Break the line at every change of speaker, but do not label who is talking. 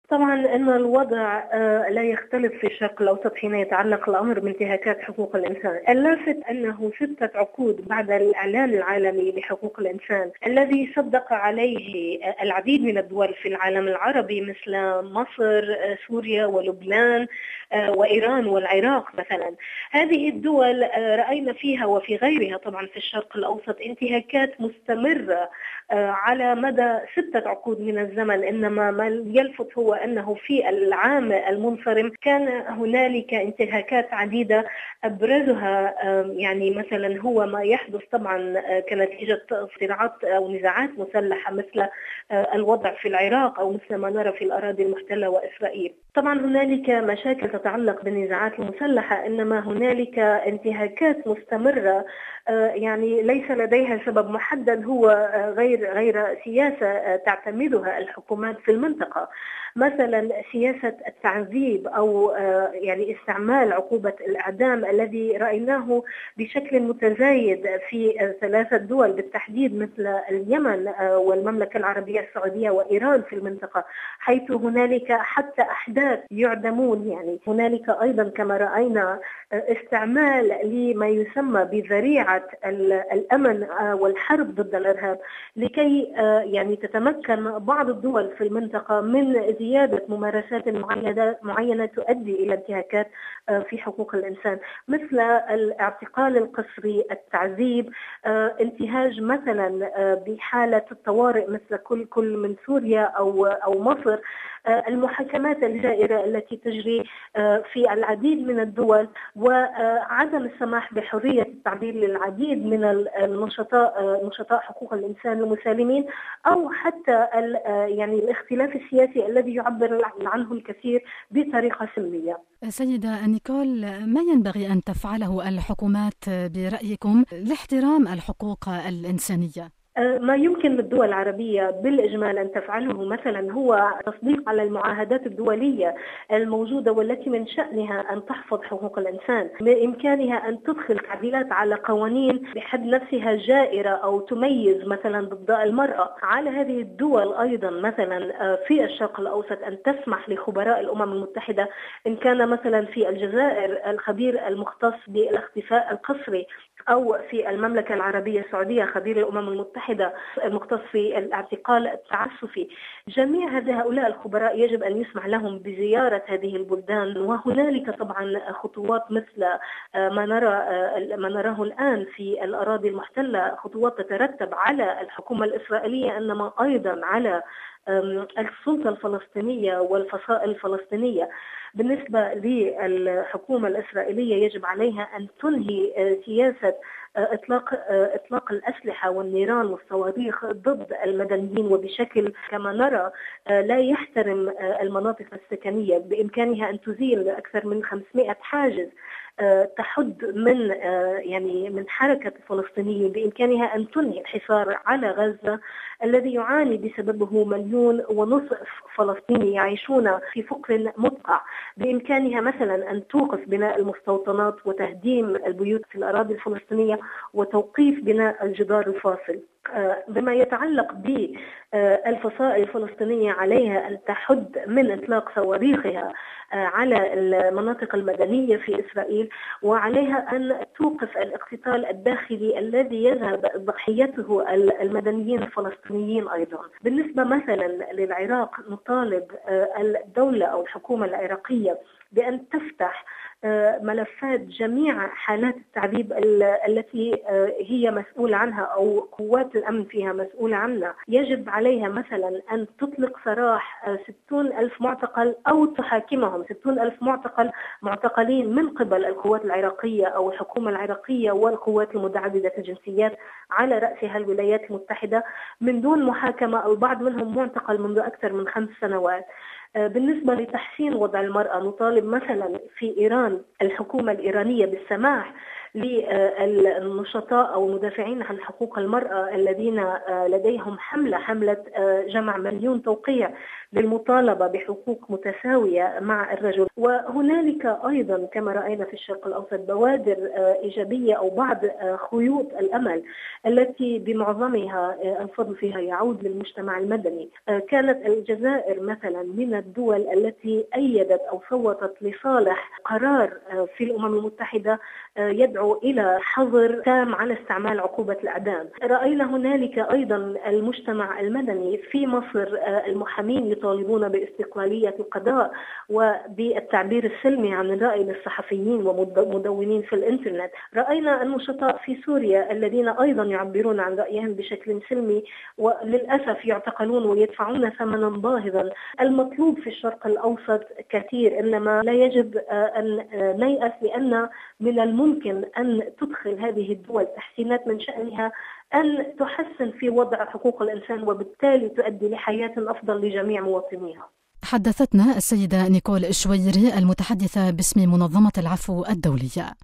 طبعا أن الوضع لا يختلف في الشرق الأوسط حين يتعلق الأمر بانتهاكات حقوق الإنسان. اللافت أنه 6 عقود بعد الإعلان العالمي لحقوق الإنسان الذي صدق عليه العديد من الدول في العالم العربي مثل مصر، سوريا ولبنان وإيران والعراق مثلا، هذه الدول رأينا فيها وفي غيرها طبعا في الشرق الأوسط انتهاكات مستمرة على مدى 6 عقود من الزمن. إنما ما يلفت هو أنه في العام المنصرم كان هنالك انتهاكات عديدة، أبرزها يعني مثلا هو ما يحدث طبعا كنتيجة صراعات أو نزاعات مسلحة مثل الوضع في العراق أو مثل ما نرى في الأراضي المحتلة وإسرائيل. طبعا هنالك مشاكل تتعلق بالنزاعات المسلحة، إنما هنالك انتهاكات مستمرة يعني ليس لديها سبب محدد، هو غير سياسة تعتمدها الحكومات في المنطقة. مثلا سياسة التعذيب أو يعني استعمال عقوبة الإعدام الذي رأيناه بشكل متزايد في 3 دول بالتحديد مثل اليمن والمملكة العربية السعودية وإيران في المنطقة، حيث هنالك حتى أحداث يعدمون. يعني هنالك أيضا كما رأينا استعمال لما يسمى بذريعة الأمن والحرب ضد الإرهاب لكي يعني تتمكن بعض الدول في المنطقة من زيادة ممارسات معينة تؤدي إلى انتهاكات في حقوق الإنسان، مثل الاعتقال القسري، التعذيب، انتهاج مثلا بحالة الطوارئ مثل كل من سوريا أو مصر، المحاكمات الجائرة التي تجري في العديد من الدول، وعدم السماح بحرية التعبير للعديد من نشطاء حقوق الإنسان المسالمين، أو حتى يعني الاختلاف السياسي الذي يعبر عنه الكثير بطريقة سلمية.
سيدة نيكول، ما ينبغي أن تفعله الحكومات برأيكم لاحترام الحقوق الإنسانية؟
ما يمكن للدول العربية بالإجمال أن تفعله مثلا هو تصديق على المعاهدات الدولية الموجودة والتي من شأنها أن تحفظ حقوق الإنسان. بإمكانها أن تدخل تعديلات على قوانين بحد نفسها جائرة أو تميز مثلا ضد المرأة. على هذه الدول أيضا مثلا في الشرق الأوسط أن تسمح لخبراء الأمم المتحدة، إن كان مثلا في الجزائر الخبير المختص بالاختفاء القسري، أو في المملكة العربية السعودية خبير الأمم المتحدة المختص في الاعتقال التعسفي، جميع هؤلاء الخبراء يجب أن يسمح لهم بزيارة هذه البلدان. وهنالك طبعا خطوات مثل ما نراه الآن في الأراضي المحتلة، خطوات تترتب على الحكومة الإسرائيلية إنما أيضا على السلطة الفلسطينية والفصائل الفلسطينية. بالنسبة للحكومة الإسرائيلية يجب عليها أن تنهي سياسة إطلاق الأسلحة والنيران والصواريخ ضد المدنيين، وبشكل كما نرى لا يحترم المناطق السكنية. بإمكانها أن تزيل أكثر من 500 حاجز تحد من حركة الفلسطينيين. بإمكانها أن تنهي الحصار على غزة الذي يعاني بسببه 1.5 مليون فلسطيني يعيشون في فقر مدقع. بإمكانها مثلا أن توقف بناء المستوطنات وتهديم البيوت في الأراضي الفلسطينية وتوقيف بناء الجدار الفاصل. بما يتعلق بالفصائل الفلسطينية عليها أن تحد من إطلاق صواريخها على المناطق المدنية في إسرائيل، وعليها أن توقف الاقتتال الداخلي الذي يذهب ضحيته المدنيين الفلسطينيين أيضا. بالنسبة مثلا للعراق نطالب الدولة أو الحكومة العراقية بأن تفتح ملفات جميع حالات التعذيب التي هي مسؤولة عنها أو قوات الأمن فيها مسؤولة عنها. يجب عليها مثلا أن تطلق سراح 60,000 معتقل أو تحاكمهم 60,000 معتقلين من قبل القوات العراقية أو الحكومة العراقية والقوات المتعددة الجنسيات على رأسها الولايات المتحدة من دون محاكمة، البعض منهم معتقل منذ أكثر من 5 سنوات. بالنسبة لتحسين وضع المرأة نطالب مثلا في إيران الحكومة الإيرانية بالسماح للنشطاء أو المدافعين عن حقوق المرأة الذين لديهم حملة جمع مليون توقيع للمطالبة بحقوق متساوية مع الرجل. وهنالك أيضا كما رأينا في الشرق الأوسط بوادر إيجابية أو بعض خيوط الأمل التي بمعظمها الفضل فيها يعود للمجتمع المدني. كانت الجزائر مثلا من الدول التي أيدت أو صوتت لصالح قرار في الأمم المتحدة يدعو إلى حظر تام على استعمال عقوبة الإعدام. رأينا هنالك أيضا المجتمع المدني في مصر، المحامين يطالبون باستقلالية القضاء وبالتعبير السلمي عن الرأي للصحفيين ومدونين في الإنترنت. رأينا النشطاء في سوريا الذين أيضا يعبرون عن رأيهم بشكل سلمي وللأسف يعتقلون ويدفعون ثمنا باهظا. المطلوب في الشرق الأوسط كثير، إنما لا يجب أن نيأس، لأن من الممكن أن تدخل هذه الدول تحسينات من شأنها أن تحسن في وضع حقوق الإنسان وبالتالي تؤدي لحياة أفضل لجميع مواطنيها.
حدثتنا السيدة نيكول الشويري المتحدثة باسم منظمة العفو الدولية.